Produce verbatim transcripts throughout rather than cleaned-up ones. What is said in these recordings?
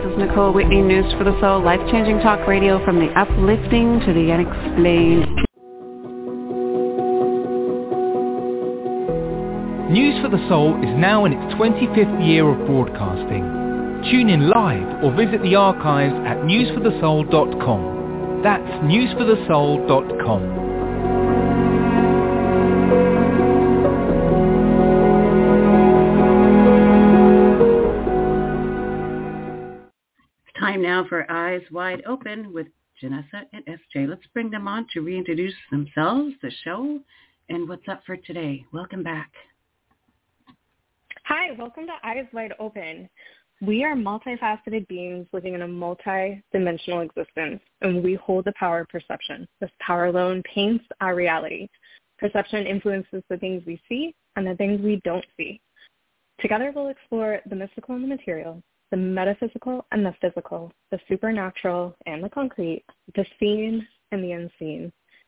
is Nicole Whitney, News for the Soul, life-changing talk radio from the uplifting to the unexplained. News for the Soul is now in its twenty-fifth year of broadcasting. Tune in live or visit the archives at news for the soul dot com. That's news for the soul dot com. Time now for Eyes Wide Open with Janessa and S J. Let's bring them on to reintroduce themselves, the show, and what's up for today. Welcome back. Hi, welcome to Eyes Wide Open. We are multifaceted beings living in a multi-dimensional existence, and we hold the power of perception. This power alone paints our reality. Perception influences the things we see and the things we don't see. Together we'll explore the mystical and the material, the metaphysical and the physical, the supernatural and the concrete, the seen and the unseen.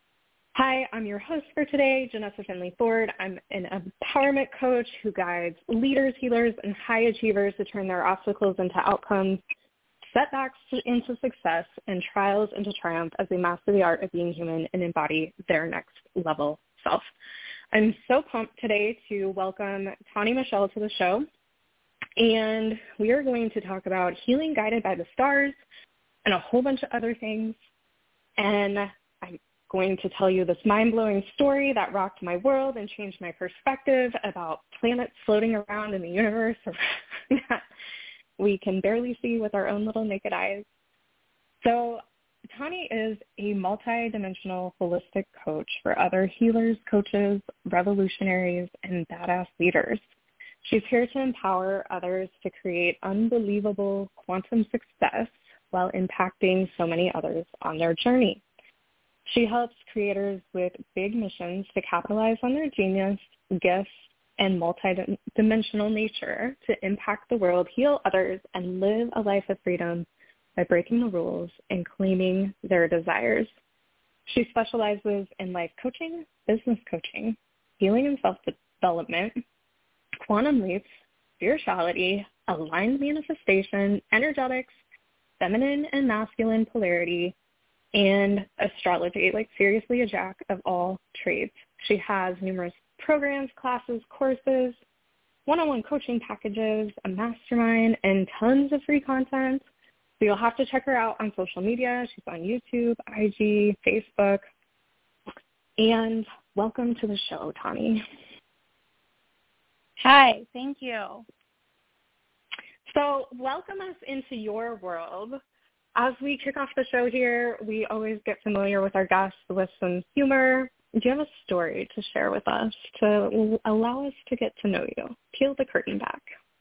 Hi, I'm your host for today, Janessa Finley Ford. I'm an empowerment coach who guides leaders, healers, and high achievers to turn their obstacles into outcomes, setbacks into success, and trials into triumph as they master the art of being human and embody their next level self. I'm so pumped today to welcome Tani Michelle to the show. And we are going to talk about healing guided by the stars and a whole bunch of other things. And I'm going to tell you this mind-blowing story that rocked my world and changed my perspective about planets floating around in the universe that we can barely see with our own little naked eyes. So Tani is a multi-dimensional holistic coach for other healers, coaches, revolutionaries, and badass leaders. She's here to empower others to create unbelievable quantum success while impacting so many others on their journey. She helps creators with big missions to capitalize on their genius, gifts, and multidimensional nature to impact the world, heal others, and live a life of freedom by breaking the rules and claiming their desires. She specializes in life coaching, business coaching, healing and self-development, quantum leaps, spirituality, aligned manifestation, energetics, feminine and masculine polarity, and astrology, like seriously a jack of all trades. She has numerous programs, classes, courses, one-on-one coaching packages, a mastermind, and tons of free content. So you'll have to check her out on social media. She's on YouTube, I G, Facebook. And welcome to the show, Tani. Hi, thank you. So welcome us into your world. As we kick off the show here, we always get familiar with our guests with some humor. Do you have a story to share with us to allow us to get to know you? Peel the curtain back.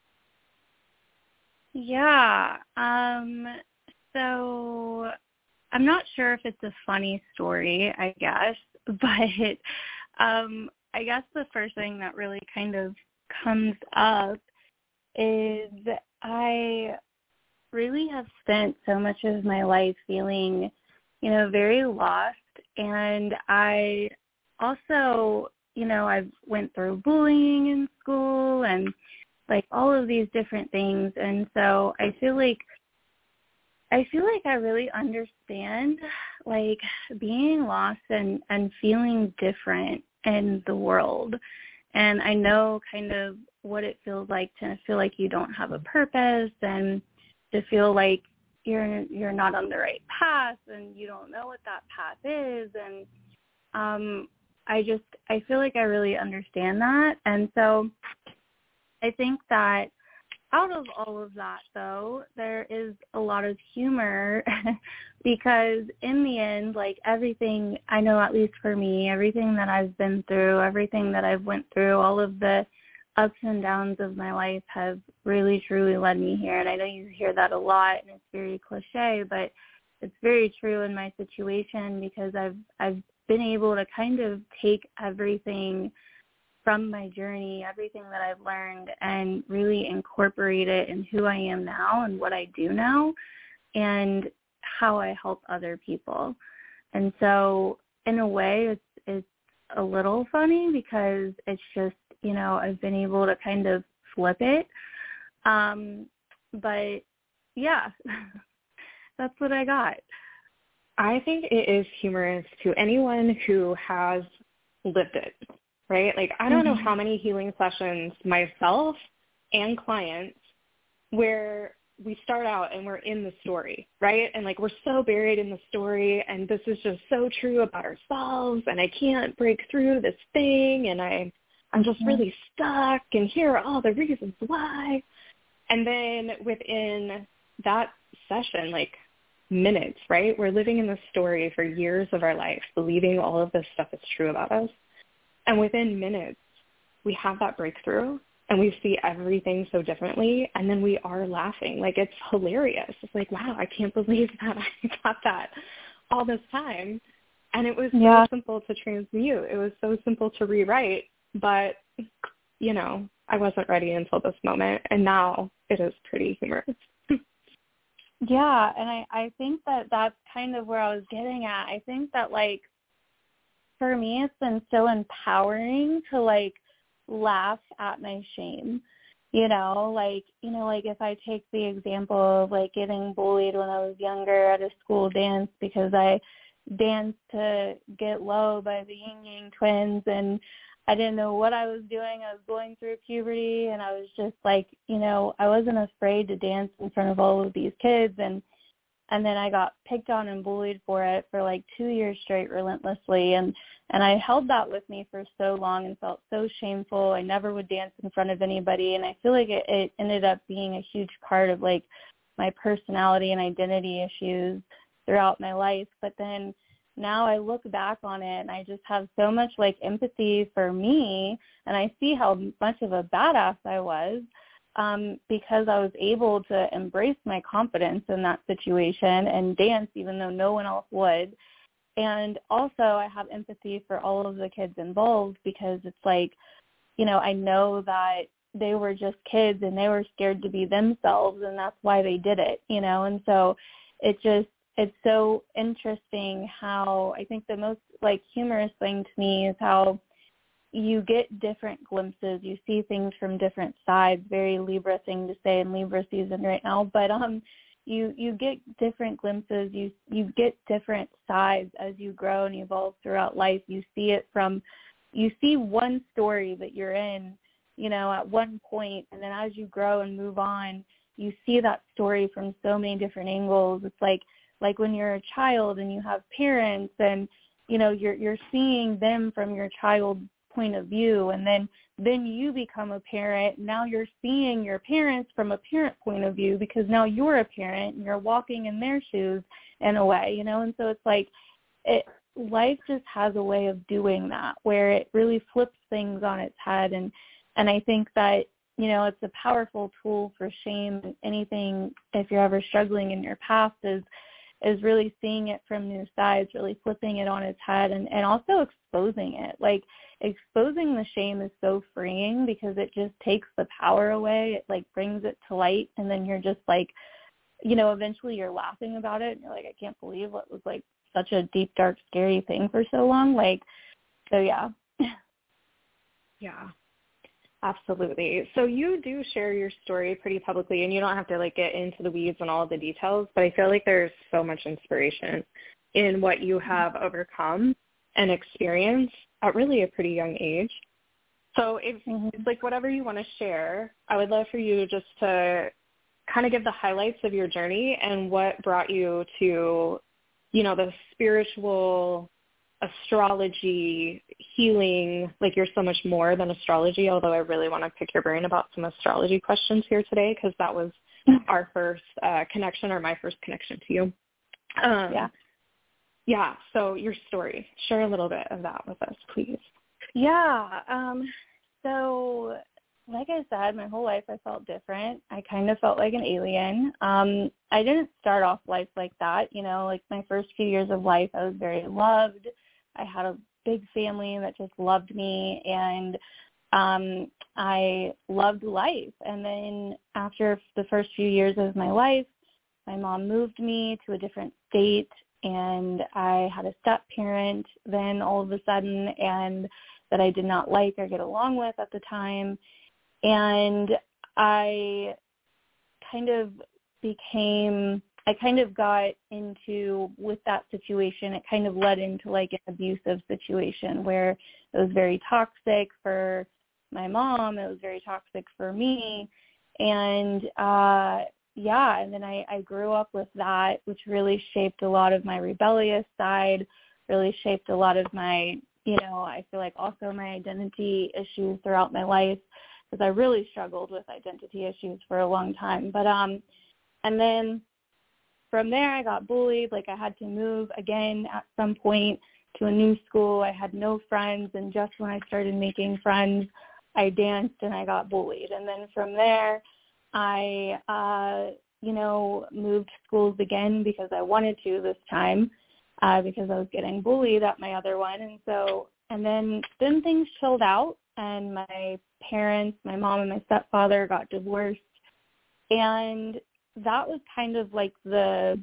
Yeah. Um, so I'm not sure if it's a funny story, I guess, but um, I guess the first thing that really kind of comes up is I really have spent so much of my life feeling, you know, very lost. And I also, you know, I went through bullying in school and like all of these different things. And so I feel like, I feel like I really understand like being lost and, and feeling different in the world. And I know kind of what it feels like to feel like you don't have a purpose and to feel like you're you're not on the right path and you don't know what that path is. And um, I just, I feel like I really understand that. And so I think that out of all of that, though, there is a lot of humor because in the end, like everything, I know at least for me, everything that I've been through, everything that I've went through, all of the ups and downs of my life have really, truly led me here. And I know you hear that a lot and it's very cliche, but it's very true in my situation because I've I've been able to kind of take everything from my journey, everything that I've learned, and really incorporate it in who I am now and what I do now and how I help other people. And so in a way, it's it's a little funny because it's just, you know, I've been able to kind of flip it. Um, but yeah, that's what I got. I think it is humorous to anyone who has lived it, right? Like, I don't mm-hmm. know how many healing sessions myself and clients where we start out and we're in the story, right? And like, we're so buried in the story, and this is just so true about ourselves, and I can't break through this thing, and I, I'm just really stuck, and here are all the reasons why. And then within that session, like minutes, right? We're living in the story for years of our life, believing all of this stuff is true about us. And within minutes, we have that breakthrough, and we see everything so differently, and then we are laughing. Like, it's hilarious. It's like, wow, I can't believe that I got that all this time. And it was yeah. so simple to transmute. It was so simple to rewrite, but, you know, I wasn't ready until this moment, and now it is pretty humorous. Yeah, and I, I think that that's kind of where I was getting at. I think that, like, for me, it's been so empowering to, like, laugh at my shame, you know, like, you know, like if I take the example of like getting bullied when I was younger at a school dance because I danced to Get Low by the Ying Yang Twins, and I didn't know what I was doing. I was going through puberty, and I was just like, you know, I wasn't afraid to dance in front of all of these kids, and and then I got picked on and bullied for it for like two years straight relentlessly. And, and I held that with me for so long and felt so shameful. I never would dance in front of anybody. And I feel like it, it ended up being a huge part of like my personality and identity issues throughout my life. But then now I look back on it and I just have so much like empathy for me. And I see how much of a badass I was. Um, because I was able to embrace my confidence in that situation and dance even though no one else would. And also I have empathy for all of the kids involved because it's like, you know, I know that they were just kids and they were scared to be themselves, and that's why they did it, you know. And so it just, it's so interesting how I think the most like humorous thing to me is how you get different glimpses. You see things from different sides. Very Libra thing to say in Libra season right now, but um, you you get different glimpses. You you get different sides as you grow and evolve throughout life. You see it from, you see one story that you're in, you know, at one point, and then as you grow and move on, you see that story from so many different angles. It's like like when you're a child and you have parents, and you know you're you're seeing them from your child point of view, and then then you become a parent. Now you're seeing your parents from a parent point of view because now you're a parent and you're walking in their shoes in a way, you know. And so it's like it life just has a way of doing that where it really flips things on its head. And and I think that, you know, it's a powerful tool for shame. Anything, if you're ever struggling in your past, is is really seeing it from new sides, really flipping it on its head, and, and also exposing it. Like, exposing the shame is so freeing because it just takes the power away. It, like, brings it to light, and then you're just, like, you know, eventually you're laughing about it, and you're like, I can't believe what was, like, such a deep, dark, scary thing for so long. Like, so, yeah. Yeah. Absolutely. So you do share your story pretty publicly, and you don't have to like get into the weeds and all of the details, but I feel like there's so much inspiration in what you have overcome and experienced at really a pretty young age. So if mm-hmm. it's like whatever you want to share, I would love for you just to kind of give the highlights of your journey and what brought you to, you know, the spiritual astrology, healing. Like, you're so much more than astrology, although I really want to pick your brain about some astrology questions here today, because that was our first uh, connection, or my first connection to you. Um, yeah. Yeah, so your story. Share a little bit of that with us, please. Yeah, um, so like I said, my whole life I felt different. I kind of felt like an alien. Um, I didn't start off life like that. You know, like my first few years of life, I was very loved. I had a big family that just loved me, and um, I loved life. And then after the first few years of my life, my mom moved me to a different state, and I had a step parent then all of a sudden, and that I did not like or get along with at the time. And I kind of became, I kind of got into, with that situation, it kind of led into like an abusive situation where it was very toxic for my mom. It was very toxic for me. And, uh, yeah, and then I, I grew up with that, which really shaped a lot of my rebellious side, really shaped a lot of my, you know, I feel like also my identity issues throughout my life, because I really struggled with identity issues for a long time. But, um, and then from there I got bullied. Like I had to move again at some point to a new school. I had no friends. And just when I started making friends, I danced and I got bullied. And then from there, I, uh, you know, moved schools again because I wanted to this time, uh, because I was getting bullied at my other one. And so, and then, then things chilled out, and my parents, my mom and my stepfather got divorced. And that was kind of like the,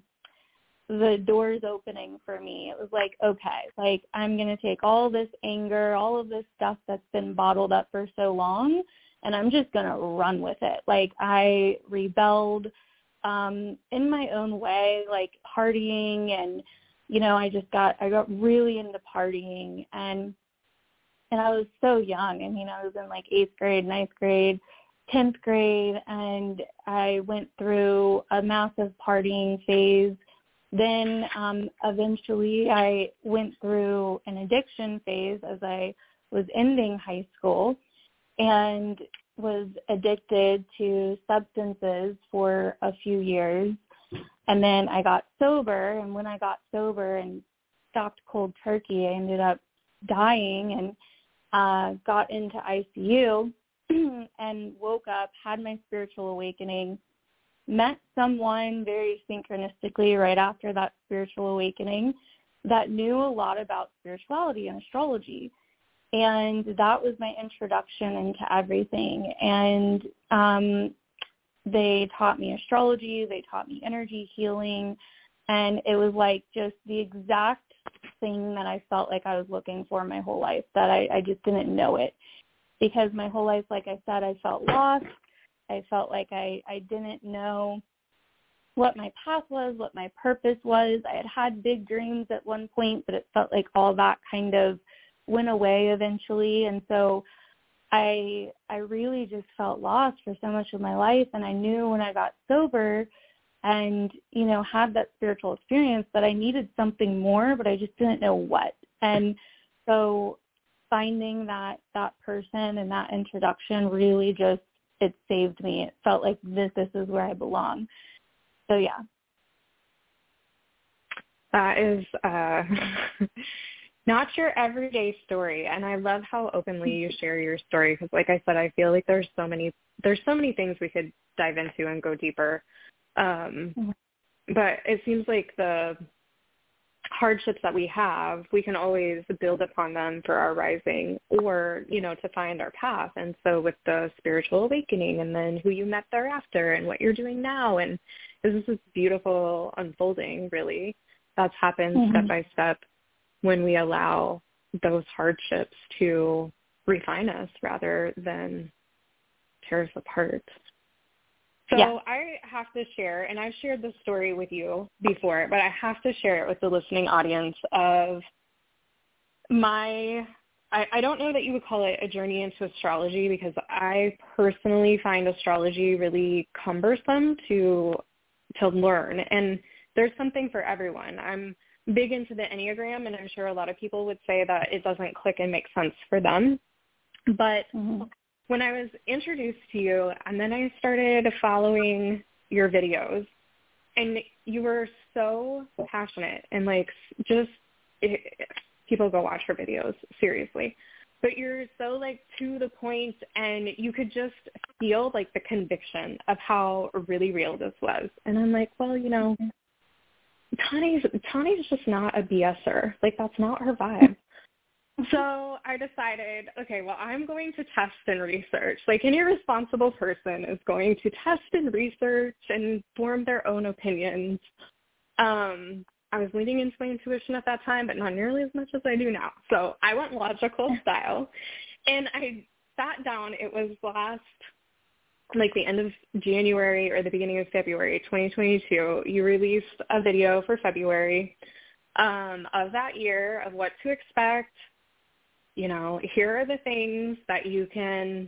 the doors opening for me. It was like, okay, like I'm going to take all this anger, all of this stuff that's been bottled up for so long, and I'm just going to run with it. Like I rebelled um, in my own way, like partying, and, you know, I just got, I got really into partying, and, and I was so young. I mean, I was in like eighth grade, ninth grade, tenth grade, and I went through a massive partying phase. Then um, eventually I went through an addiction phase as I was ending high school, and was addicted to substances for a few years. And then I got sober, and when I got sober and stopped cold turkey, I ended up dying and uh, got into I C U and woke up, had my spiritual awakening, met someone very synchronistically right after that spiritual awakening that knew a lot about spirituality and astrology. And that was my introduction into everything. And um, they taught me astrology, they taught me energy healing, and it was like just the exact thing that I felt like I was looking for my whole life, that I, I just didn't know it. Because my whole life, like I said, I felt lost. I felt like I, I didn't know what my path was, what my purpose was. I had had big dreams at one point, but it felt like all that kind of went away eventually. And so I I really just felt lost for so much of my life. And I knew when I got sober and, you know, had that spiritual experience that I needed something more, but I just didn't know what. And so finding that, that person and that introduction really just, it saved me. It felt like this, this is where I belong. So yeah. That is uh, not your everyday story. And I love how openly you share your story, because like I said, I feel like there's so many, there's so many things we could dive into and go deeper. Um, mm-hmm. But it seems like the hardships that we have, we can always build upon them for our rising, or, you know, to find our path. And so with the spiritual awakening, and then who you met thereafter, and what you're doing now, and this is this beautiful unfolding, really, that's happened mm-hmm. step by step when we allow those hardships to refine us rather than tear us apart. So yeah. I have to share, and I've shared this story with you before, but I have to share it with the listening audience of my, I, I don't know that you would call it a journey into astrology, because I personally find astrology really cumbersome to to learn. And there's something for everyone. I'm big into the Enneagram, and I'm sure a lot of people would say that it doesn't click and make sense for them. But mm-hmm. when I was introduced to you, and then I started following your videos, and you were so passionate, and like just it, people go watch her videos, seriously. But you're so like to the point, and you could just feel like the conviction of how really real this was. And I'm like, well, you know, Tani's Tani's just not a BSer. Like that's not her vibe. So I decided, okay, well, I'm going to test and research. Like any responsible person is going to test and research and form their own opinions. Um, I was leaning into my intuition at that time, but not nearly as much as I do now. So I went logical style, and I sat down. It was last like the end of January or the beginning of February twenty twenty-two, you released a video for February um, of that year of what to expect. You know, here are the things that you can,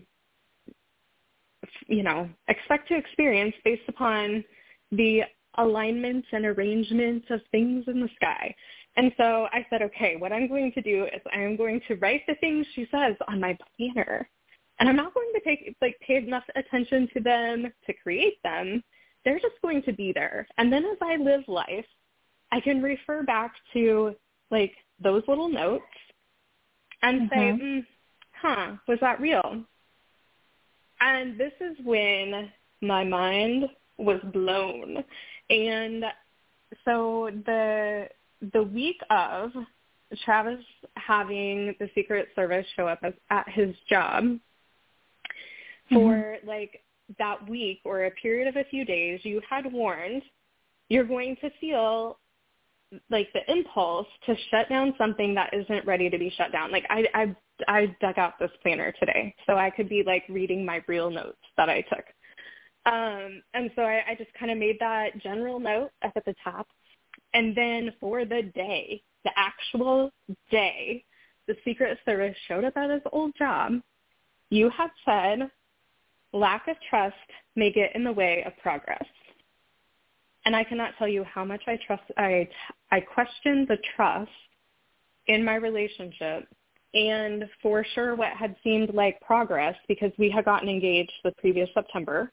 you know, expect to experience based upon the alignments and arrangements of things in the sky. And so I said, okay, what I'm going to do is I'm going to write the things she says on my planner. And I'm not going to take like pay enough attention to them to create them. They're just going to be there. And then as I live life, I can refer back to like those little notes and mm-hmm. say, mm, huh, was that real? And this is when my mind was blown. And so the the week of Travis having the Secret Service show up as, at his job, for mm-hmm. like that week or a period of a few days, you had warned you're going to feel like the impulse to shut down something that isn't ready to be shut down. Like I, I, I dug out this planner today so I could be like reading my real notes that I took. Um, and so I, I just kind of made that general note up at the top. And then for the day, the actual day, the Secret Service showed up at his old job, you had said, lack of trust may get in the way of progress. And I cannot tell you how much I trust, I, I questioned the trust in my relationship, and for sure what had seemed like progress, because we had gotten engaged the previous September,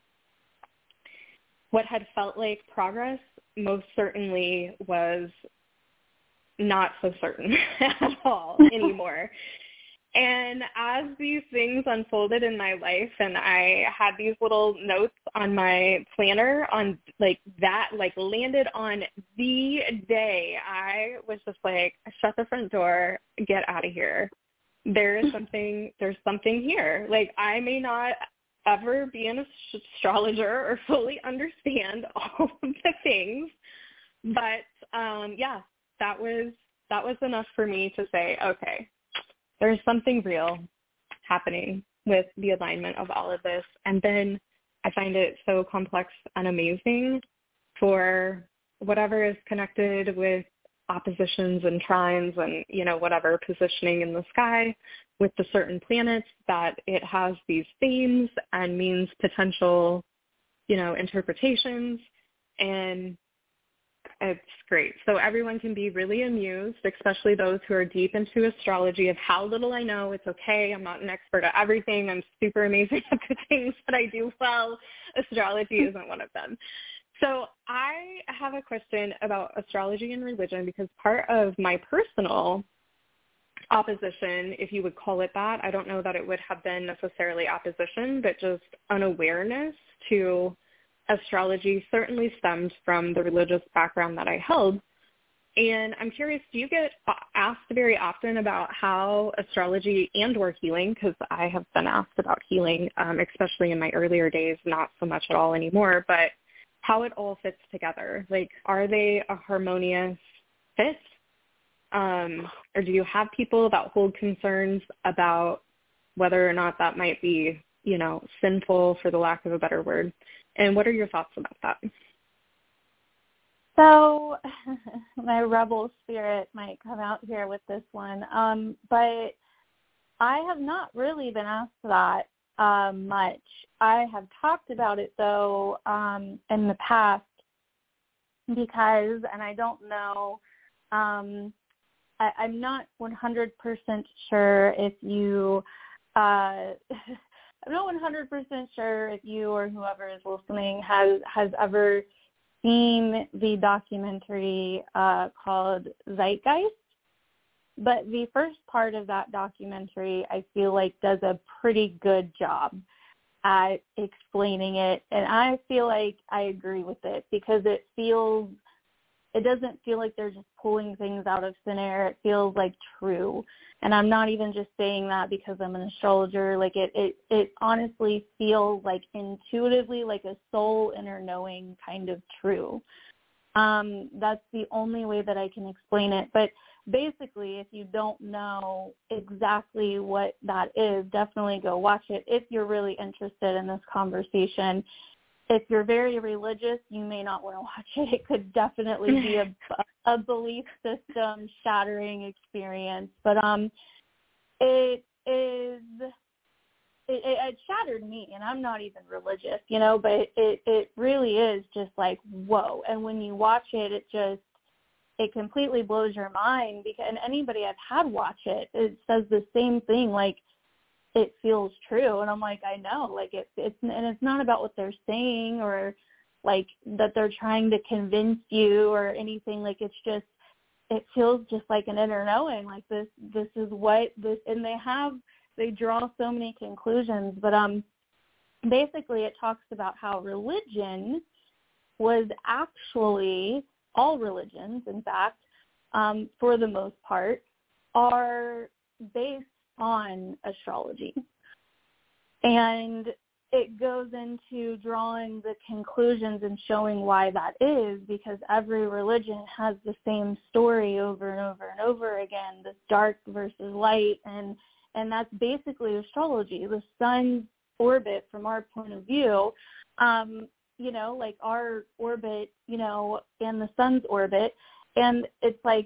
what had felt like progress most certainly was not so certain at all anymore. And as these things unfolded in my life, and I had these little notes on my planner on like that, like landed on the day, I was just like, shut the front door, get out of here. There is something, there's something here. Like I may not ever be an astrologer or fully understand all of the things, but um, yeah, that was, that was enough for me to say, okay, there's something real happening with the alignment of all of this. And then I find it so complex and amazing for whatever is connected with oppositions and trines and, you know, whatever positioning in the sky with the certain planets, that it has these themes and means potential, you know, interpretations. And it's great. So everyone can be really amused, especially those who are deep into astrology, of how little I know. It's okay. I'm not an expert at everything. I'm super amazing at the things that I do well. Astrology isn't one of them. So I have a question about astrology and religion, because part of my personal opposition, if you would call it that, I don't know that it would have been necessarily opposition, but just unawareness to astrology certainly stemmed from the religious background that I held. And I'm curious, do you get asked very often about how astrology and or healing, because I have been asked about healing, um, especially in my earlier days, not so much at all anymore, but how it all fits together? Like, are they a harmonious fit? Um, or do you have people that hold concerns about whether or not that might be, you know, sinful, for the lack of a better word? And what are your thoughts about that? So my rebel spirit might come out here with this one. Um, but I have not really been asked that um, much. I have talked about it, though, um, in the past because, and I don't know, um, I, I'm not one hundred percent sure if you uh, I'm not one hundred percent sure if you or whoever is listening has, has ever seen the documentary uh, called Zeitgeist. But the first part of that documentary, I feel like, does a pretty good job at explaining it. And I feel like I agree with it, because it feels, it doesn't feel like they're just pulling things out of thin air. It feels like true. And I'm not even just saying that because I'm an astrologer. Like it, it, it honestly feels like intuitively like a soul inner knowing kind of true. Um, that's the only way that I can explain it. But basically, if you don't know exactly what that is, definitely go watch it if you're really interested in this conversation. If you're very religious, you may not want to watch it. It could definitely be a, a belief system shattering experience. But um, it is, it, it shattered me, and I'm not even religious, you know, but it, it, it really is just like, whoa. And when you watch it, it just, it completely blows your mind, because, and anybody I've had watch it, it says the same thing, like, it feels true. And I'm like, I know, like it, it's, and it's not about what they're saying or like that they're trying to convince you or anything. Like, it's just, it feels just like an inner knowing, like this, this is what this, and they have, they draw so many conclusions, but, um, basically it talks about how religion was actually, all religions, in fact, um, for the most part, are based on astrology. And it goes into drawing the conclusions and showing why that is, because every religion has the same story over and over and over again, this dark versus light, and and that's basically astrology. The sun's orbit, from our point of view, um, you know, like our orbit, you know, and the sun's orbit, and it's like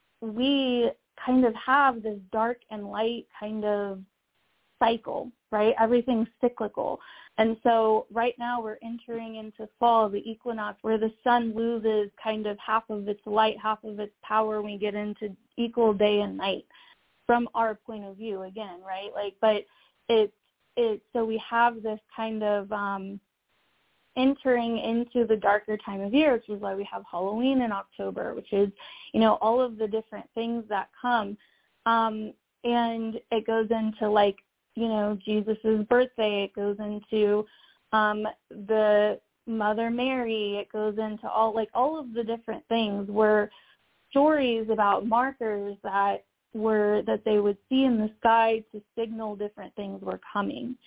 we kind of have this dark and light kind of cycle, right? Everything's cyclical. And so right now we're entering into fall, the equinox, where the sun loses kind of half of its light, half of its power. We get into equal day and night from our point of view again, right? Like, but it's, it, so we have this kind of, um, entering into the darker time of year, which is why we have Halloween in October, which is, you know, all of the different things that come. Um, and it goes into, like, you know, Jesus's birthday. It goes into um, the Mother Mary. It goes into all, like, all of the different things were stories about markers that were, that they would see in the sky to signal different things were coming.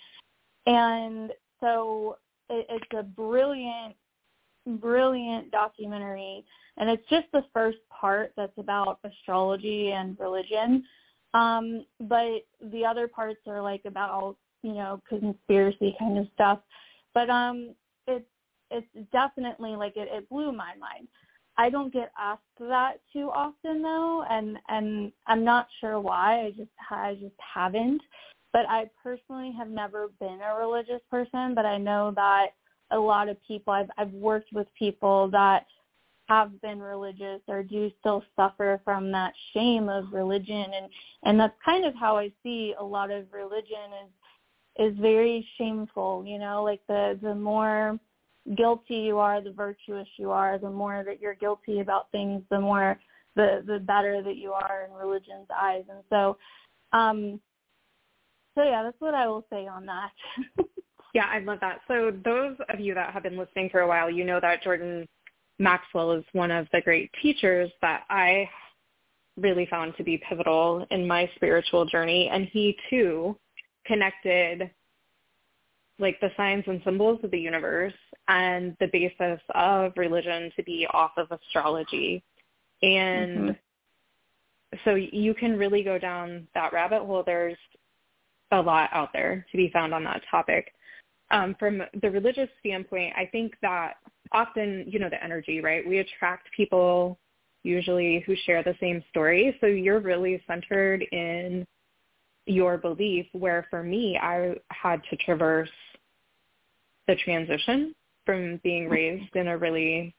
And so it's a brilliant, brilliant documentary, and it's just the first part that's about astrology and religion. Um, but the other parts are like about, you know, conspiracy kind of stuff. But um, it's it's definitely like it, it blew my mind. I don't get asked that too often though, and and I'm not sure why. I just I just haven't. But I personally have never been a religious person, but I know that a lot of people, I've, I've worked with people that have been religious or do still suffer from that shame of religion. And, and that's kind of how I see a lot of religion is, is very shameful, you know, like the, the more guilty you are, the virtuous you are, the more that you're guilty about things, the more, the, the better that you are in religion's eyes. And so, um, So, yeah, that's what I will say on that. Yeah, I love that. So those of you that have been listening for a while, you know that Jordan Maxwell is one of the great teachers that I really found to be pivotal in my spiritual journey. And he, too, connected, like, the signs and symbols of the universe and the basis of religion to be off of astrology. And mm-hmm. so you can really go down that rabbit hole. There's a lot out there to be found on that topic. Um, from the religious standpoint, I think that often, you know, the energy, right? We attract people usually who share the same story. So you're really centered in your belief, where for me, I had to traverse the transition from being raised in a really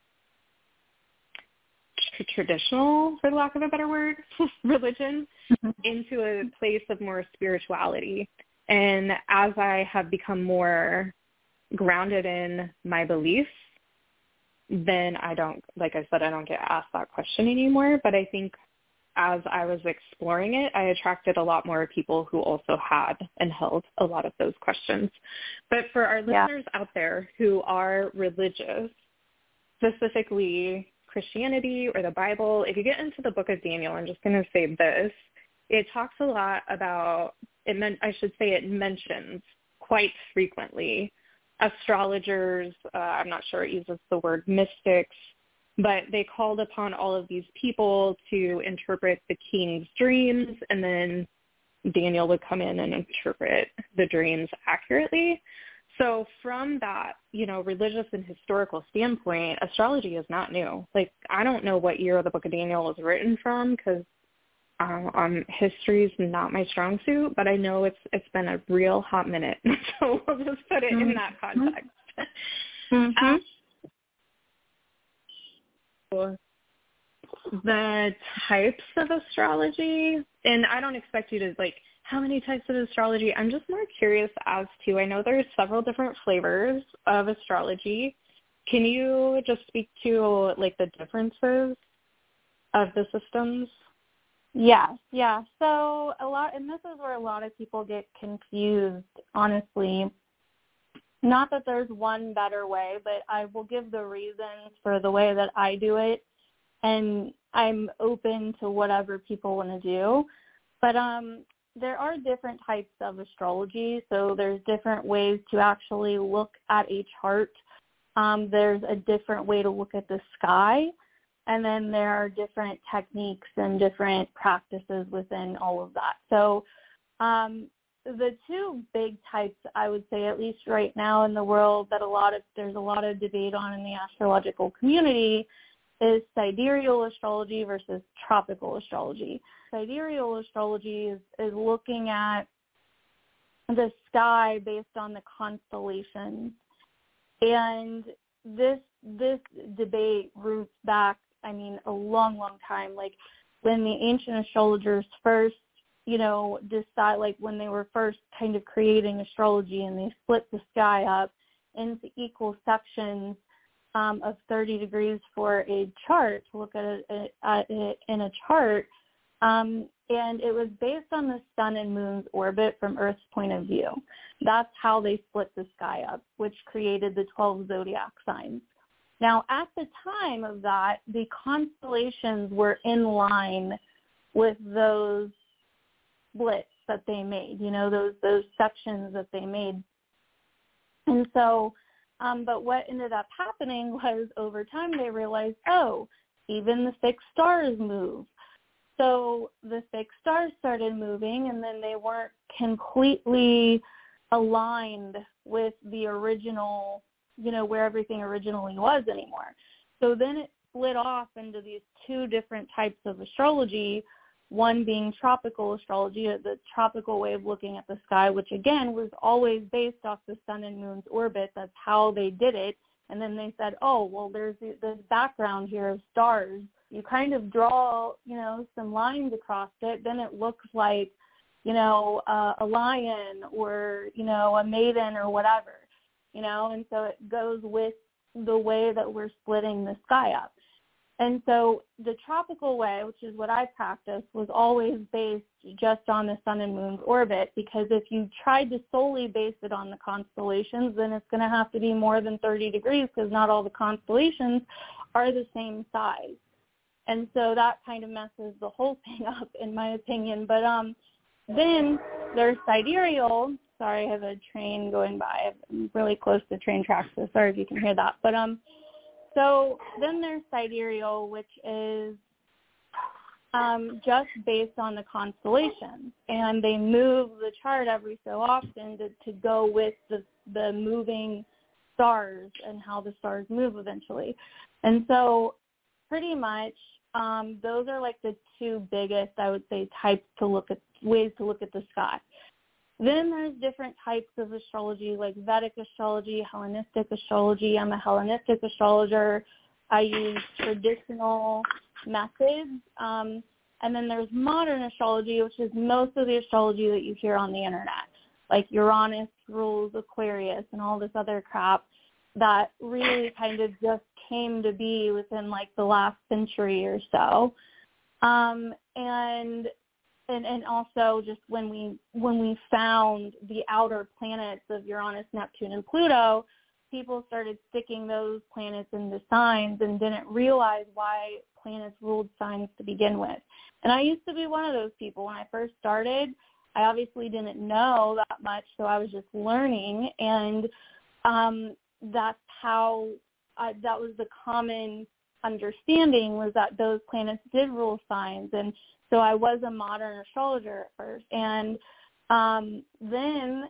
tr- traditional, for lack of a better word, religion into a place of more spirituality. And as I have become more grounded in my beliefs, then I don't, like I said, I don't get asked that question anymore. But I think as I was exploring it, I attracted a lot more people who also had and held a lot of those questions. But for our yeah. listeners out there who are religious, specifically Christianity or the Bible, if you get into the book of Daniel, I'm just going to say this, it talks a lot about, it meant, I should say it mentions quite frequently astrologers, uh, I'm not sure it uses the word mystics, But they called upon all of these people to interpret the king's dreams, and then Daniel would come in and interpret the dreams accurately. So from that, you know, religious and historical standpoint, astrology is not new. Like, I don't know what year the Book of Daniel was written from, because um, um, history is not my strong suit, but I know it's it's been a real hot minute. So we'll just put it mm-hmm. in that context. Mm-hmm. Um, the types of astrology, and I don't expect you to, like, how many types of astrology? I'm just more curious as to, I know there's several different flavors of astrology. Can you just speak to, like, the differences of the systems? Yeah, yeah. So a lot, and this is where a lot of people get confused, honestly. Not that there's one better way, but I will give the reasons for the way that I do it, and I'm open to whatever people want to do. But um, there are different types of astrology, so there's different ways to actually look at a chart. Um, there's a different way to look at the sky, and then there are different techniques and different practices within all of that. So um, the two big types, I would say, at least right now in the world, that a lot of there's a lot of debate on in the astrological community, is sidereal astrology versus tropical astrology. Sidereal astrology is, is looking at the sky based on the constellations. And this this debate roots back, I mean, a long, long time. Like, when the ancient astrologers first, you know, decide, like when they were first kind of creating astrology, and they split the sky up into equal sections um, of thirty degrees for a chart, to look at it, at it in a chart. Um, and it was based on the sun and moon's orbit from Earth's point of view. That's how they split the sky up, which created the twelve zodiac signs. Now, at the time of that, the constellations were in line with those splits that they made, you know, those those sections that they made. And so, um, but what ended up happening was, over time they realized, oh, even the fixed stars move. So the fixed stars started moving, and then they weren't completely aligned with the original, you know, where everything originally was anymore. So then it split off into these two different types of astrology, one being tropical astrology, the tropical way of looking at the sky, which again was always based off the sun and moon's orbit. That's how they did it. And then they said, oh, well, there's this background here of stars. You kind of draw, you know, some lines across it. Then it looks like, you know, uh, a lion or, you know, a maiden or whatever, you know. And so it goes with the way that we're splitting the sky up. And so the tropical way, which is what I practice, was always based just on the sun and moon's orbit, because if you tried to solely base it on the constellations, then it's going to have to be more than thirty degrees, because not all the constellations are the same size. And so that kind of messes the whole thing up, in my opinion. But um, then there's sidereal. Sorry, I have a train going by. I'm really close to train tracks, so sorry if you can hear that. But um. So then there's sidereal, which is um, just based on the constellations, and they move the chart every so often to, to go with the, the moving stars and how the stars move eventually. And so pretty much um, those are like the two biggest, I would say, types to look at, ways to look at the sky. Then there's different types of astrology, like Vedic astrology, Hellenistic astrology. I'm a Hellenistic astrologer. I use traditional methods. Um, and then there's modern astrology, which is most of the astrology that you hear on the internet, like Uranus rules Aquarius and all this other crap that really kind of just came to be within like the last century or so. Um, and And, and also just when we when we found the outer planets of Uranus, Neptune, and Pluto, people started sticking those planets into signs and didn't realize why planets ruled signs to begin with. And I used to be one of those people. When I first started, I obviously didn't know that much, so I was just learning. And um, that's how I, that was the common understanding was that those planets did rule signs. And so I was a modern astrologer at first. And um, then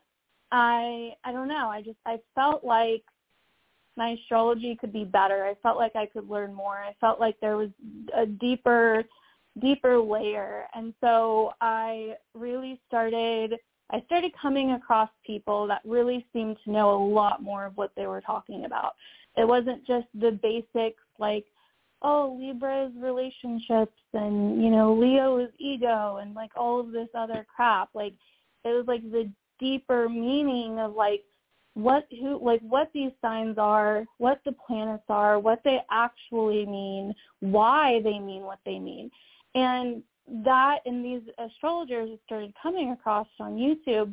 I, I don't know, I just, I felt like my astrology could be better. I felt like I could learn more. I felt like there was a deeper, deeper layer. And so I really started, I started coming across people that really seemed to know a lot more of what they were talking about. It wasn't just the basics like, oh, Libra's relationships and, you know, Leo is ego and like all of this other crap. Like it was like the deeper meaning of like what who like what these signs are, what the planets are, what they actually mean, why they mean what they mean. And that and these astrologers started coming across on YouTube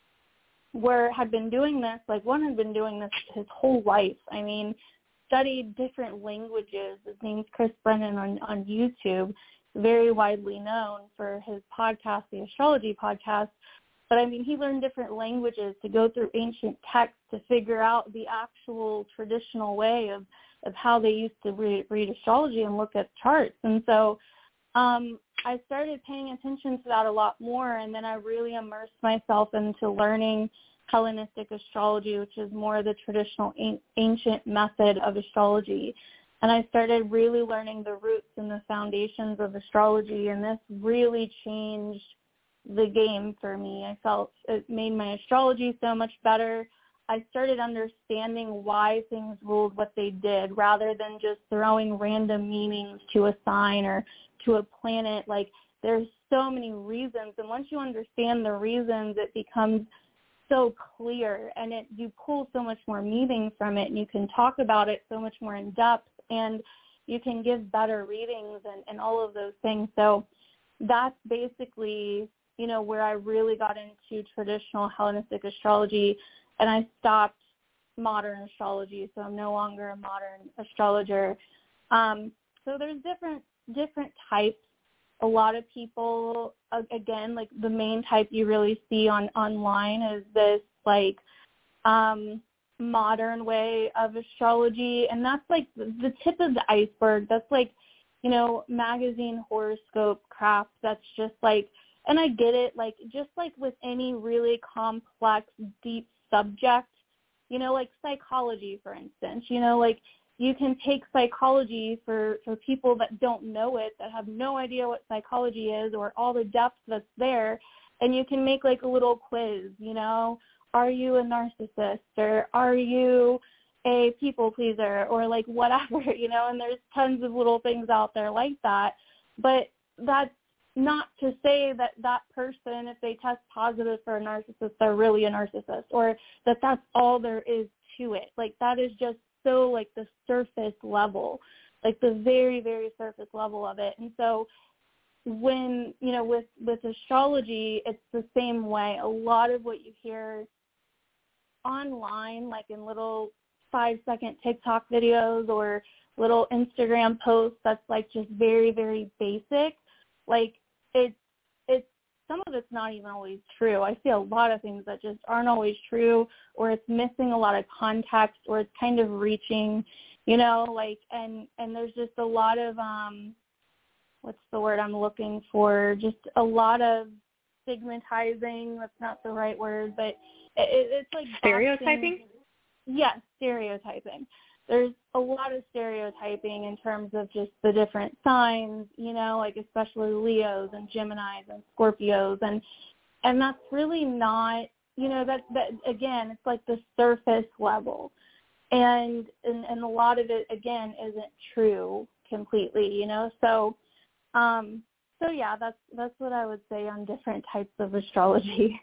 where had been doing this, like one had been doing this his whole life. I mean, studied different languages. His name's Chris Brennan on, on YouTube, very widely known for his podcast, the Astrology Podcast. But, I mean, he learned different languages to go through ancient texts to figure out the actual traditional way of, of how they used to read, read astrology and look at charts. And so um, I started paying attention to that a lot more, and then I really immersed myself into learning Hellenistic astrology, which is more the traditional ancient method of astrology. And I started really learning the roots and the foundations of astrology, and this really changed the game for me. I felt it made my astrology so much better. I started understanding why things ruled what they did rather than just throwing random meanings to a sign or to a planet. Like there's so many reasons, and once you understand the reasons, it becomes so clear, and it you pull so much more meaning from it, and you can talk about it so much more in depth, and you can give better readings and, and all of those things. So that's basically, you know, where I really got into traditional Hellenistic astrology, and I stopped modern astrology, so I'm no longer a modern astrologer. Um, so there's different different types. A lot of people, again, like the main type you really see on online is this like um, modern way of astrology. And that's like the tip of the iceberg. That's like, you know, magazine horoscope crap. That's just like, and I get it, like just like with any really complex, deep subject, you know, like psychology, for instance, you know, like you can take psychology for, for people that don't know it, that have no idea what psychology is or all the depth that's there, and you can make like a little quiz, you know, are you a narcissist or are you a people pleaser or like whatever, you know, and there's tons of little things out there like that. But that's not to say that that person, if they test positive for a narcissist, they're really a narcissist, or that that's all there is to it. Like that is just so like the surface level, like the very, very surface level of it. And so when, you know, with, with astrology, it's the same way. A lot of what you hear online, like in little five second TikTok videos or little Instagram posts, that's like just very, very basic. Like it's, it's, some of it's not even always true. I see a lot of things that just aren't always true, or it's missing a lot of context, or it's kind of reaching, you know, like, and, and there's just a lot of, um, what's the word I'm looking for? Just a lot of stigmatizing. That's not the right word, but it, it's like stereotyping. Boxing. Yes, stereotyping. There's a lot of stereotyping in terms of just the different signs, you know, like especially Leos and Geminis and Scorpios. And, and that's really not, you know, that, that again, it's like the surface level. And, and, and a lot of it, again, isn't true completely, you know? So, um, so yeah, that's, that's what I would say on different types of astrology.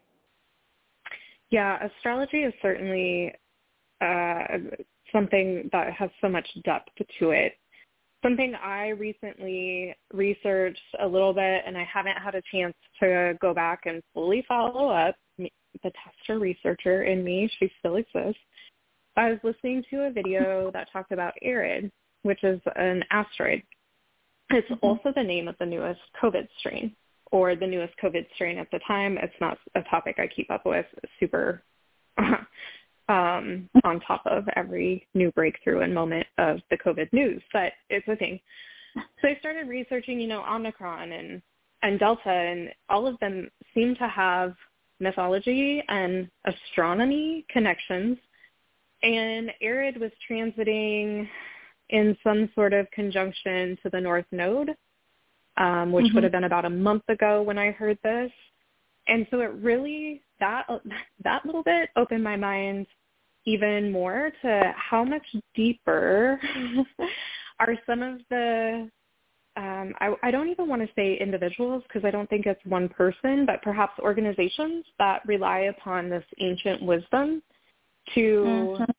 Yeah, astrology is certainly uh, something that has so much depth to it. Something I recently researched a little bit, and I haven't had a chance to go back and fully follow up. The tester researcher in me, she still exists. I was listening to a video that talked about Erid, which is an asteroid. It's mm-hmm. also the name of the newest COVID strain, or the newest COVID strain at the time. It's not a topic I keep up with super um, on top of every new breakthrough and moment of the COVID news, but it's a thing. So I started researching, you know, Omicron and, and Delta, and all of them seem to have mythology and astronomy connections. And Erid was transiting in some sort of conjunction to the North Node, um, which mm-hmm. would have been about a month ago when I heard this. And so it really, that that little bit opened my mind even more to how much deeper are some of the, um, I, I don't even want to say individuals because I don't think it's one person, but perhaps organizations that rely upon this ancient wisdom to mm-hmm.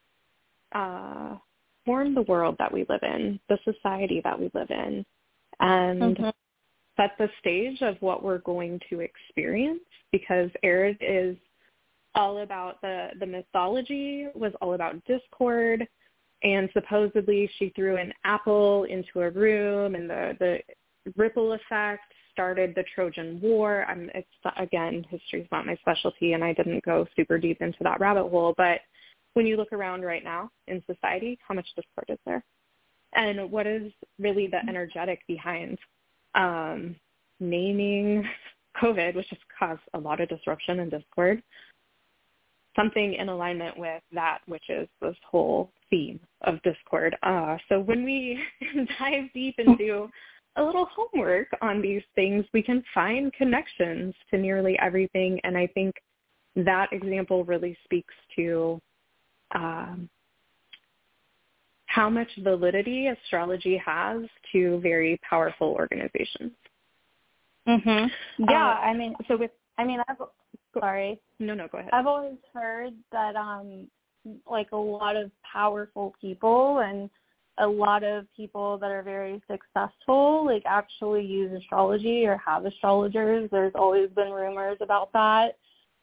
uh, form the world that we live in, the society that we live in, and mm-hmm. set the stage of what we're going to experience, because Erid is all about the, the mythology, was all about discord, and supposedly she threw an apple into a room, and the, the ripple effect started the Trojan War. I'm, it's, again, history's not my specialty, and I didn't go super deep into that rabbit hole, but when you look around right now in society, how much discord is there? And what is really the energetic behind um, naming COVID, which has caused a lot of disruption and discord, something in alignment with that, which is this whole theme of discord. Uh, so when we dive deep and do a little homework on these things, we can find connections to nearly everything. And I think that example really speaks to um, how much validity astrology has to very powerful organizations. Mhm. Yeah, uh, I mean, so with I mean, I've sorry. No, no, go ahead. I've always heard that um like a lot of powerful people and a lot of people that are very successful like actually use astrology or have astrologers. There's always been rumors about that.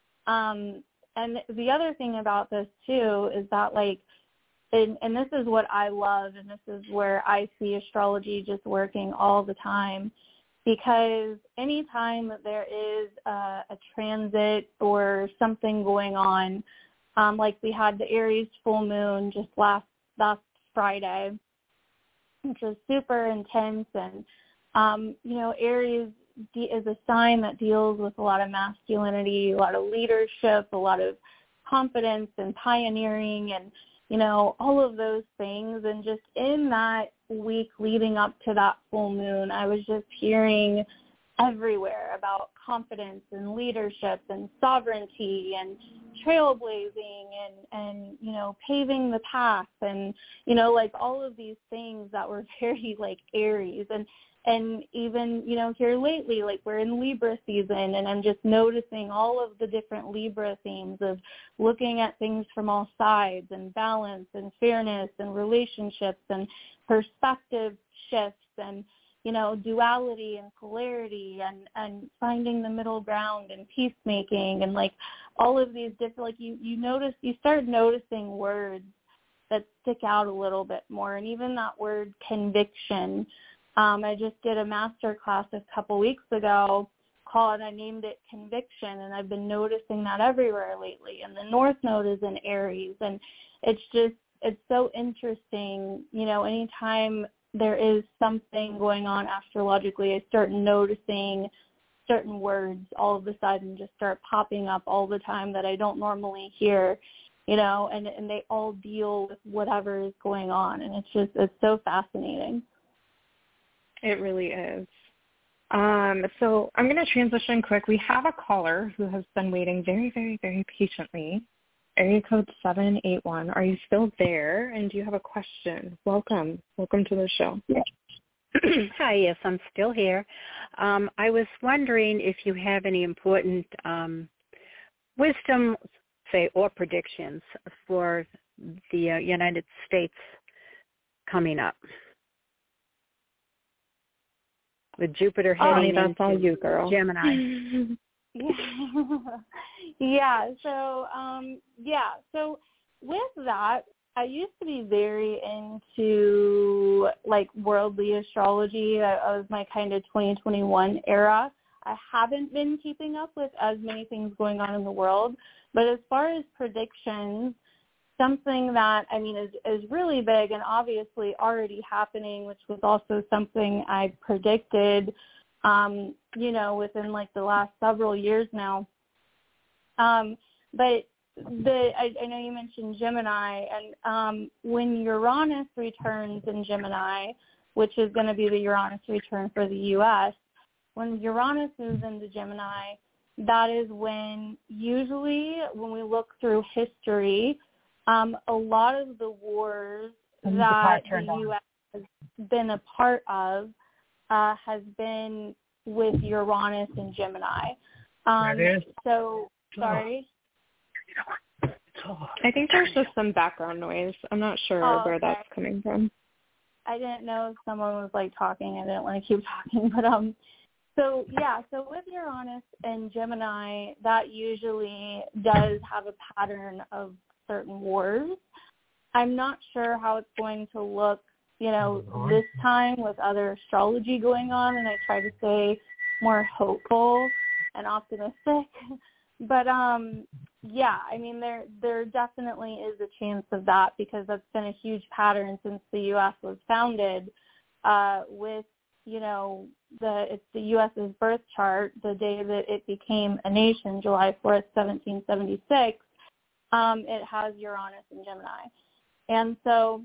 Um and the other thing about this too is that like And, and this is what I love, and this is where I see astrology just working all the time, because anytime that there is a, a transit or something going on, um, like we had the Aries full moon just last last Friday, which was super intense, and um, you know, Aries is a sign that deals with a lot of masculinity, a lot of leadership, a lot of confidence and pioneering, and you know, all of those things. And just in that week leading up to that full moon, I was just hearing everywhere about confidence and leadership and sovereignty and trailblazing and, and, you know, paving the path and, you know, like all of these things that were very like Aries. And, and even, you know, here lately, like we're in Libra season, and I'm just noticing all of the different Libra themes of looking at things from all sides and balance and fairness and relationships and perspective shifts and, you know, duality and polarity and, and finding the middle ground and peacemaking and like all of these different, like you, you notice, you start noticing words that stick out a little bit more. And even that word conviction. Um, I just did a master class a couple weeks ago called, I named it Conviction, and I've been noticing that everywhere lately. And the North Node is in Aries, and it's just, it's so interesting. You know, anytime there is something going on astrologically, I start noticing certain words all of a sudden just start popping up all the time that I don't normally hear, you know, and, and they all deal with whatever is going on. And it's just, it's so fascinating. It really is. Um, so I'm going to transition quick. We have a caller who has been waiting very, very, very patiently. Area code seven eight one. Are you still there? And do you have a question? Welcome. Welcome to the show. Yes. Hi, yes, I'm still here. Um, I was wondering if you have any important um, wisdom, say, or predictions for the uh, United States coming up. With Jupiter heading oh, that's into all you, girl. Gemini. yeah, so, um, yeah, so with that, I used to be very into, like, worldly astrology. That was my kind of twenty twenty-one era. I haven't been keeping up with as many things going on in the world. But as far as predictions, something that, I mean, is, is really big and obviously already happening, which was also something I predicted, um, you know, within like the last several years now. Um, but the I, I know you mentioned Gemini, and um, when Uranus returns in Gemini, which is going to be the Uranus return for the U S, when Uranus moves into Gemini, that is when usually when we look through history, um, a lot of the wars that the U S has been a part of uh, has been with Uranus and Gemini. Um, so, sorry. I think there's just some background noise. I'm not sure oh, where okay. that's coming from. I didn't know if someone was like talking. I didn't want to keep talking, but um, so yeah. So with Uranus and Gemini, that usually does have a pattern of certain wars. I'm not sure how it's going to look, you know, this time with other astrology going on, and I try to stay more hopeful and optimistic. But um, yeah, I mean, there there definitely is a chance of that, because that's been a huge pattern since the U S was founded. Uh, with you know the it's the U S's birth chart, the day that it became a nation, July fourth, seventeen seventy-six. Um, it has Uranus and Gemini, and so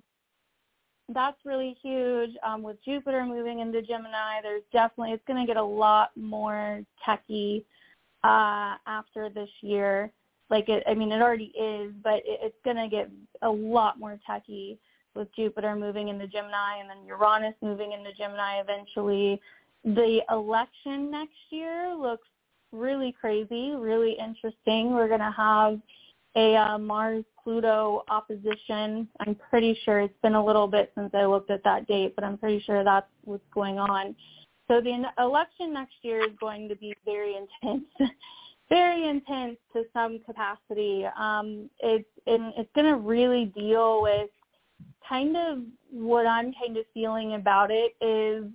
that's really huge. Um, with Jupiter moving into Gemini, there's definitely it's going to get a lot more techie. Uh, after this year, like it, I mean, it already is, but it, it's going to get a lot more techy with Jupiter moving into Gemini and then Uranus moving into Gemini eventually. The election next year looks really crazy, really interesting. We're going to have a uh, Mars-Pluto opposition. I'm pretty sure it's been a little bit since I looked at that date, but I'm pretty sure that's what's going on. So the election next year is going to be very intense, very intense to some capacity. Um, it's and it's going to really deal with kind of what I'm kind of feeling about it is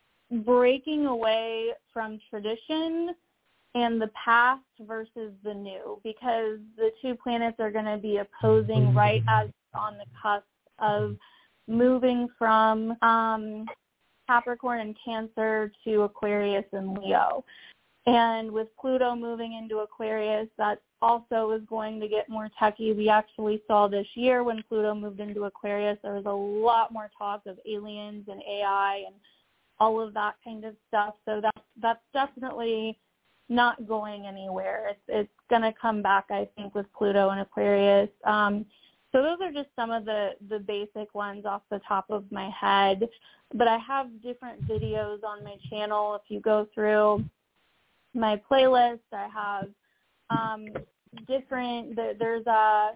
breaking away from tradition and the past versus the new, because the two planets are going to be opposing right as on the cusp of moving from um, Capricorn and Cancer to Aquarius and Leo. And with Pluto moving into Aquarius, that also is going to get more techie. We actually saw this year when Pluto moved into Aquarius, there was a lot more talk of aliens and A I and all of that kind of stuff. So that's, that's definitely not going anywhere. It's, it's going to come back, I think, with Pluto and Aquarius. Um, So those are just some of the, the basic ones off the top of my head. But I have different videos on my channel. If you go through my playlist, I have um, different, there's a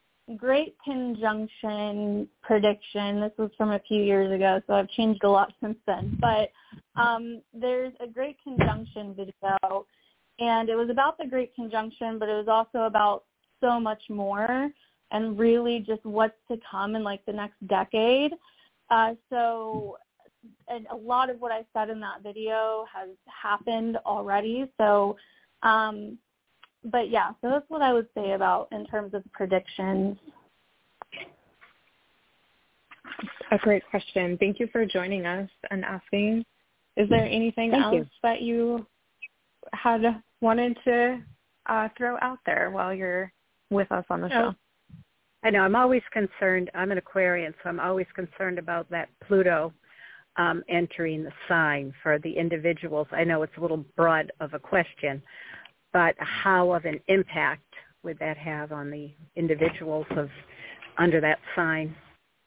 great conjunction prediction. This was from a few years ago, so I've changed a lot since then. But um, there's a great conjunction video, and it was about the great conjunction, but it was also about so much more, and really just what's to come in like the next decade. Uh, so and a lot of what I said in that video has happened already. So, um, but yeah, so that's what I would say about in terms of predictions. A great question. Thank you for joining us and asking. Is there anything Thank else you. that you had wanted to uh, throw out there while you're with us on the show? I know. I'm always concerned. I'm an Aquarian, so I'm always concerned about that Pluto um, entering the sign for the individuals. I know it's a little broad of a question, but how of an impact would that have on the individuals of under that sign?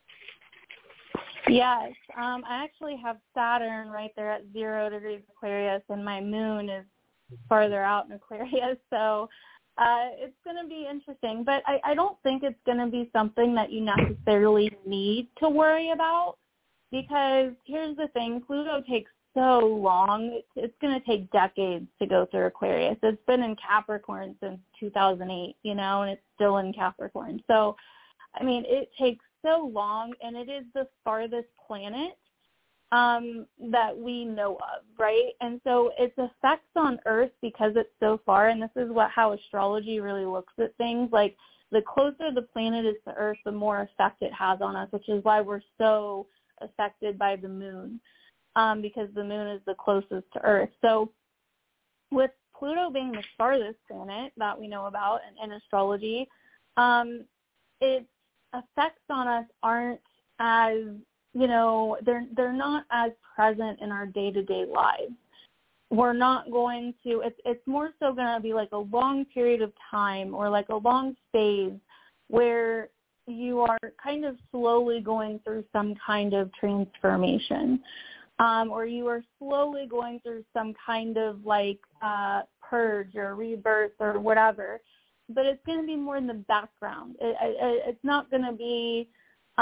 Yes. Um, I actually have Saturn right there at zero degrees Aquarius, and my moon is farther out in Aquarius, so Uh, it's going to be interesting, but I, I don't think it's going to be something that you necessarily need to worry about, because here's the thing, Pluto takes so long. It's, it's going to take decades to go through Aquarius. It's been in Capricorn since two thousand eight, you know, and it's still in Capricorn. So, I mean, it takes so long, and it is the farthest planet um, that we know of, right? And so its effects on Earth, because it's so far, and this is what how astrology really looks at things, like the closer the planet is to Earth, the more effect it has on us, which is why we're so affected by the moon, um, because the moon is the closest to Earth. So with Pluto being the farthest planet that we know about in, in astrology, um, its effects on us aren't as, you know, they're they're not as present in our day-to-day lives. We're not going to, it's it's more so going to be like a long period of time or like a long phase where you are kind of slowly going through some kind of transformation, um, or you are slowly going through some kind of like uh, purge or rebirth or whatever. But it's going to be more in the background. It, it, it's not going to be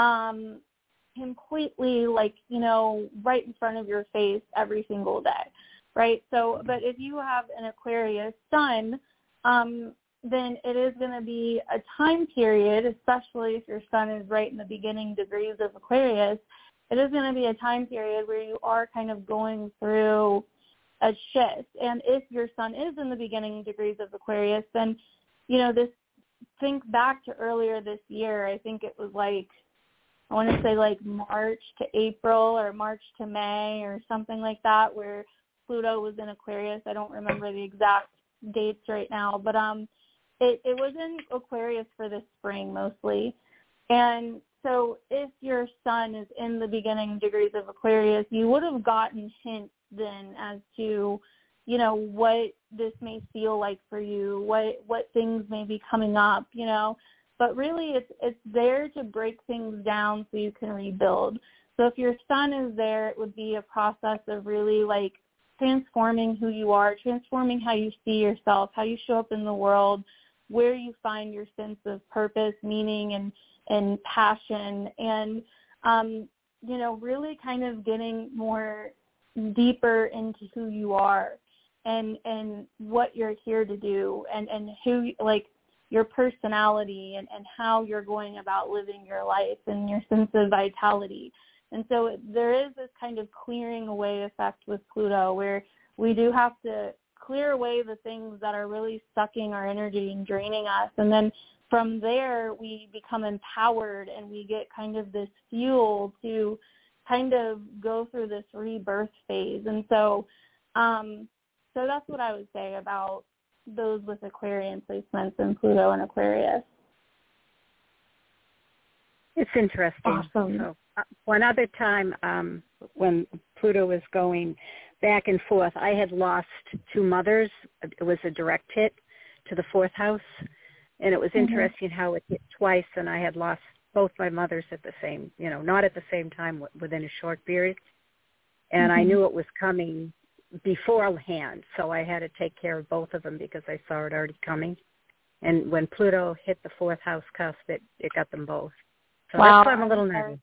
um, completely like, you know, right in front of your face every single day, right? So, but if you have an Aquarius sun, um, then it is going to be a time period, especially if your sun is right in the beginning degrees of Aquarius, it is going to be a time period where you are kind of going through a shift. And if your sun is in the beginning degrees of Aquarius, then, you know, this, think back to earlier this year, I think it was like, I want to say like March to April or March to May or something like that, where Pluto was in Aquarius. I don't remember the exact dates right now, but um, it, it was in Aquarius for the spring mostly. And so if your sun is in the beginning degrees of Aquarius, you would have gotten hints then as to, you know, what this may feel like for you, what what things may be coming up, you know. But really it's it's there to break things down so you can rebuild. So if your sun is there, it would be a process of really like transforming who you are, transforming how you see yourself, how you show up in the world, where you find your sense of purpose, meaning, and, and passion, and, um, you know, really kind of getting more deeper into who you are and, and what you're here to do, and, and who, like, your personality and, and how you're going about living your life and your sense of vitality. And so there is this kind of clearing away effect with Pluto where we do have to clear away the things that are really sucking our energy and draining us. And then from there, we become empowered and we get kind of this fuel to kind of go through this rebirth phase. And so, um, so that's what I would say about those with Aquarian placements and Pluto and Aquarius. It's interesting. Awesome. So, uh, one other time um, when Pluto was going back and forth, I had lost two mothers. It was a direct hit to the fourth house, and it was mm-hmm. interesting how it hit twice, and I had lost both my mothers at the same, you know, not at the same time, within a short period. And mm-hmm. I knew it was coming beforehand, so I had to take care of both of them because I saw it already coming. And when Pluto hit the fourth house cusp, it, it got them both. So wow. that's why I'm a little nervous.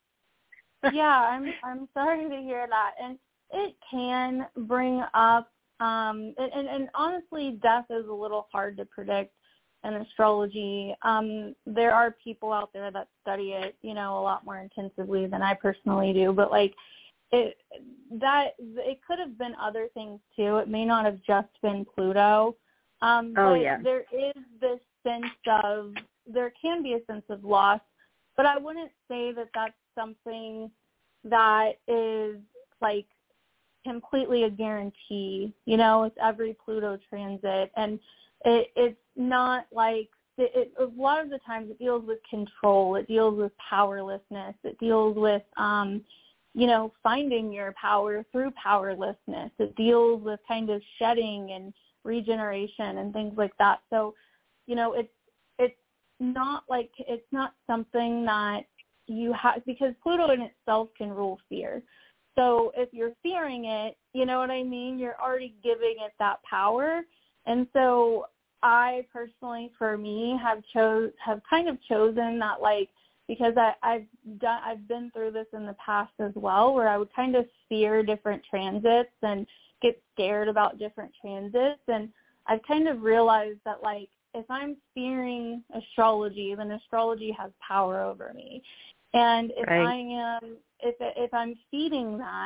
yeah, I'm I'm sorry to hear that. And it can bring up, um, and, and, and honestly, death is a little hard to predict in astrology. Um, there are people out there that study it, you know, a lot more intensively than I personally do. But like, it that it could have been other things too. It may not have just been Pluto. Um, oh but yeah. There is this sense of there can be a sense of loss. But I wouldn't say that that's something that is, like, completely a guarantee. You know, it's every Pluto transit. And it, it's not like it, it, a lot of the times it deals with control. It deals with powerlessness. It deals with, um, you know, finding your power through powerlessness. It deals with kind of shedding and regeneration and things like that. So, you know, it's, it's, not like it's not something that you have, because Pluto in itself can rule fear. So if you're fearing it, you know what I mean, you're already giving it that power. And so I personally, for me, have chose have kind of chosen that, like, because I, I've done I've been through this in the past as well, where I would kind of fear different transits and get scared about different transits, and I've kind of realized that, like, if I'm fearing astrology, then astrology has power over me. And if right. I am, if if I'm feeding that,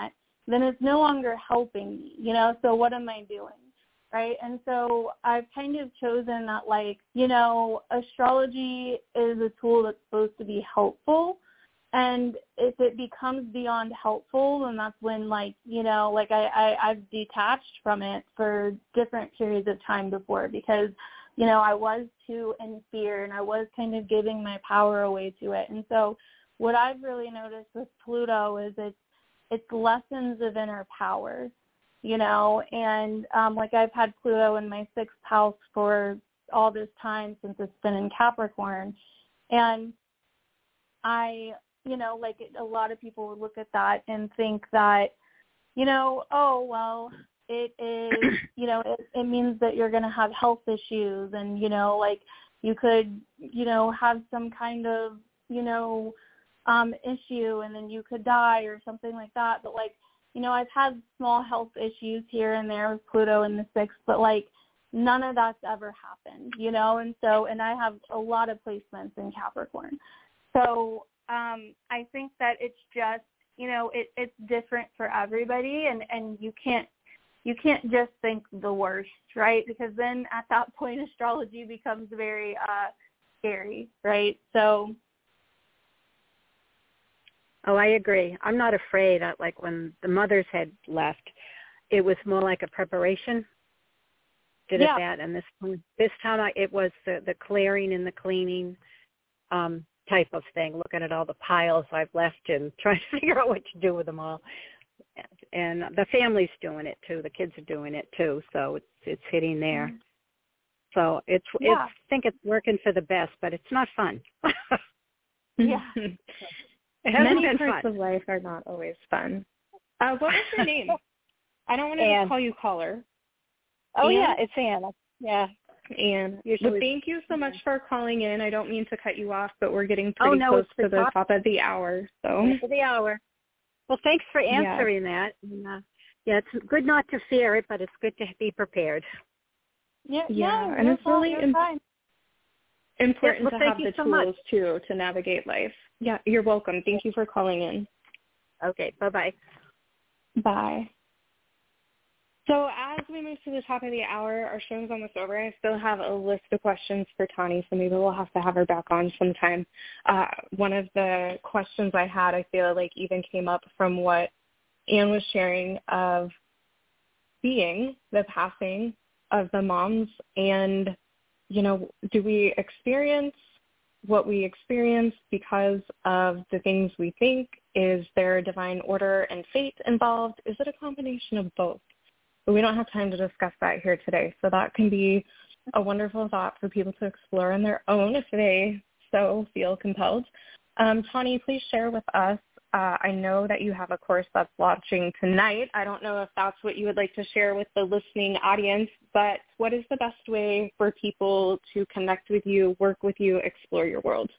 then it's no longer helping me, you know, so what am I doing, right? And so I've kind of chosen that, like, you know, astrology is a tool that's supposed to be helpful, and if it becomes beyond helpful, then that's when, like, you know, like I, I, I've detached from it for different periods of time before because, you know, I was too in fear and I was kind of giving my power away to it. And so what I've really noticed with Pluto is it's, it's lessons of inner power, you know, and um, like I've had Pluto in my sixth house for all this time since it's been in Capricorn. And I, you know, like a lot of people would look at that and think that, you know, oh, well, it is, you know, it, it means that you're going to have health issues and, you know, like you could, you know, have some kind of, you know, um, issue and then you could die or something like that. But like, you know, I've had small health issues here and there with Pluto in the sixth, but like none of that's ever happened, you know? And so, and I have a lot of placements in Capricorn. So um, I think that it's just, you know, it, it's different for everybody and, and you can't, you can't just think the worst, right? Because then at that point, astrology becomes very uh, scary, right? So. Oh, I agree. I'm not afraid. Like when the mothers had left, it was more like a preparation. Did yeah. it that, and this time, this time I, it was the, the clearing and the cleaning um, type of thing. Looking at all the piles I've left and trying to figure out what to do with them all. And the family's doing it too. The kids are doing it too. So it's it's hitting there. Mm-hmm. So it's yeah. it's I think it's working for the best, but it's not fun. yeah. Many been parts fun. of life are not always fun. Uh, what was your name? I don't want to just call you caller. Oh, Anne? yeah, it's Anne. Yeah. Anne. Usually. Well, thank you so much for calling in. I don't mean to cut you off, but we're getting pretty oh, no, close it's to the top. top of the hour. So For the hour. Well, thanks for answering yes. that. And, uh, yeah, it's good not to fear it, but it's good to be prepared. Yeah, yeah, no, and no it's really problem, im- important yeah, well, to have the so tools, much. too, to navigate life. Yeah, you're welcome. Thank you for calling in. Okay, bye-bye. Bye. So as we move to the top of the hour, our show's almost over. I still have a list of questions for Tani, so maybe we'll have to have her back on sometime. Uh, one of the questions I had, I feel like even came up from what Anne was sharing of seeing the passing of the moms and, you know, do we experience what we experience because of the things we think? Is there divine order and fate involved? Is it a combination of both? But we don't have time to discuss that here today. So that can be a wonderful thought for people to explore on their own if they so feel compelled. Um, Tani, please share with us. Uh, I know that you have a course that's launching tonight. I don't know if that's what you would like to share with the listening audience, but what is the best way for people to connect with you, work with you, explore your world?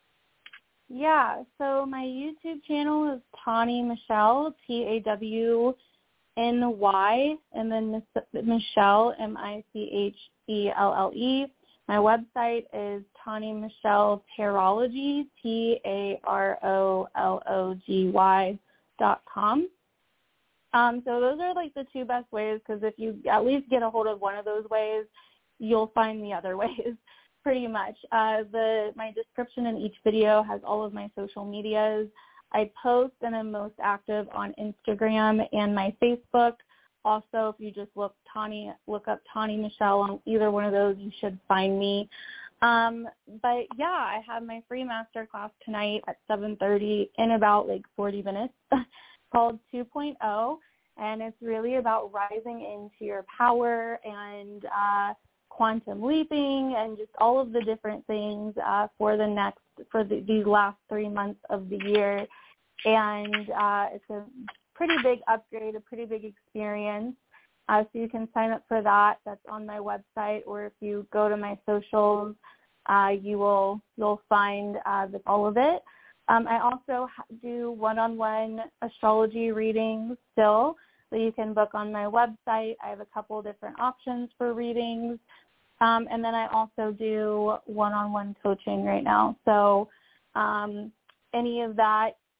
Yeah, so my YouTube channel is Tani Michelle, T A W N Y, and then Michelle, M I C H E L L E. My website is Tani Michelle Tarology, T A R O L O G Y dot com. Um, so those are like the two best ways, because if you at least get a hold of one of those ways, you'll find the other ways pretty much. Uh, the my description in each video has all of my social medias. I post and am most active on Instagram and my Facebook. Also, if you just look Tani, look up Tani Michelle on either one of those, you should find me. Um, but yeah, I have my free masterclass tonight at seven thirty in about like forty minutes called two point oh, and it's really about rising into your power and uh, quantum leaping and just all of the different things uh, for the next, for the, these last three months of the year. And uh, it's a pretty big upgrade, a pretty big experience. Uh, so you can sign up for that. That's on my website, or if you go to my socials, uh, you will you'll find uh, the, all of it. Um, I also do one-on-one astrology readings still that you can book on my website. I have a couple different options for readings, um, and then I also do one-on-one coaching right now. So um, any of that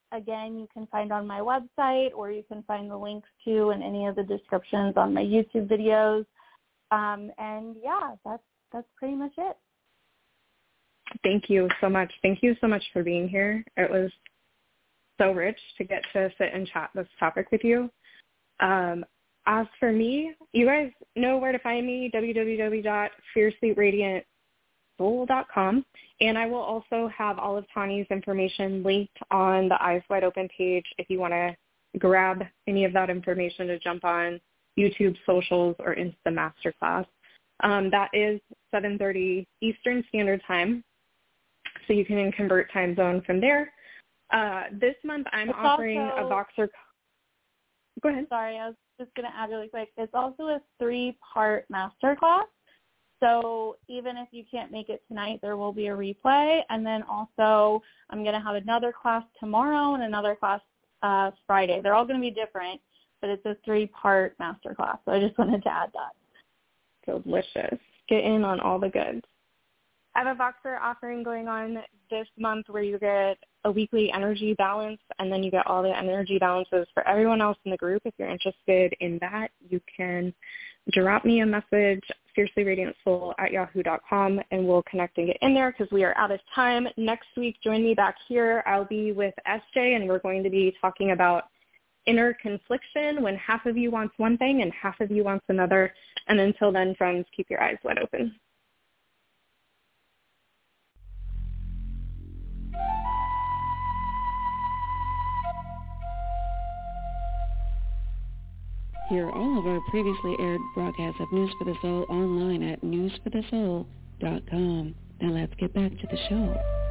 again, you can find on my website, or you can find the links to in any of the descriptions on my YouTube videos. Um, and yeah, that's that's pretty much it. Thank you so much. Thank you so much for being here. It was so rich to get to sit and chat this topic with you. Um, as for me, you guys know where to find me, w w w dot fiercely radiant soul dot com. And I will also have all of Tani's information linked on the Eyes Wide Open page if you want to grab any of that information to jump on YouTube, socials, or into the masterclass. Um, that is seven thirty Eastern Standard Time, so you can convert time zone from there. Uh, this month I'm it's offering also, a Voxer. Go ahead. Sorry, I was just going to add really quick. It's also a three-part masterclass. So even if you can't make it tonight, there will be a replay. And then also I'm going to have another class tomorrow and another class uh, Friday. They're all going to be different, but it's a three-part masterclass. So I just wanted to add that. Delicious. Get in on all the goods. I have a Voxer offering going on this month where you get a weekly energy balance, and then you get all the energy balances for everyone else in the group. If you're interested in that, you can drop me a message, fiercely radiant soul at yahoo dot com, and we'll connect and get in there because we are out of time. Next week, join me back here. I'll be with S J, and we're going to be talking about inner confliction, when half of you wants one thing and half of you wants another. And until then, friends, keep your eyes wide open. Hear all of our previously aired broadcasts of News for the Soul online at news for the soul dot com. Now let's get back to the show.